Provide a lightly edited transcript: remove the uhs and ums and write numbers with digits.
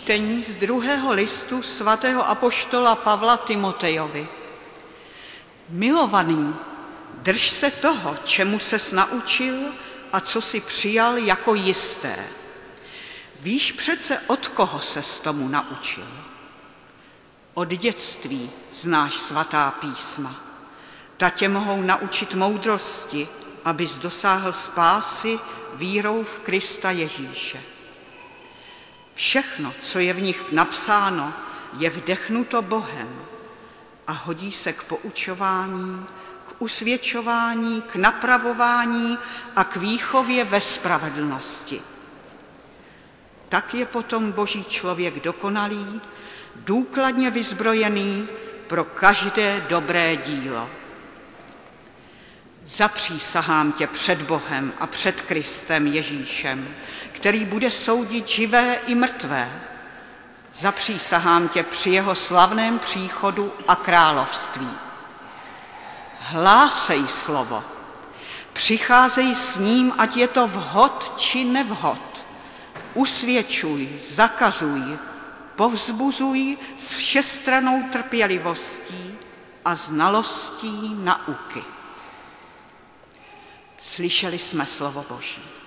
Čtení z druhého listu svatého apoštola Pavla Timotejovi. Milovaný, drž se toho, čemu ses naučil a co si přijal jako jisté. Víš přece, od koho ses tomu naučil. Od dětství znáš svatá písma. Ta tě mohou naučit moudrosti, abys dosáhl spásy vírou v Krista Ježíše. Všechno, co je v nich napsáno, je vdechnuto Bohem a hodí se k poučování, k usvědčování, k napravování a k výchově ve spravedlnosti. Tak je potom Boží člověk dokonalý, důkladně vyzbrojený pro každé dobré dílo. Zapřísahám tě před Bohem a před Kristem Ježíšem, který bude soudit živé i mrtvé. Zapřísahám tě při jeho slavném příchodu a království. Hlásej slovo, přicházej s ním, ať je to vhod či nevhod. Usvědčuj, zakazuj, povzbuzuj s všestrannou trpělivostí a znalostí nauky. Slyšeli jsme slovo Boží.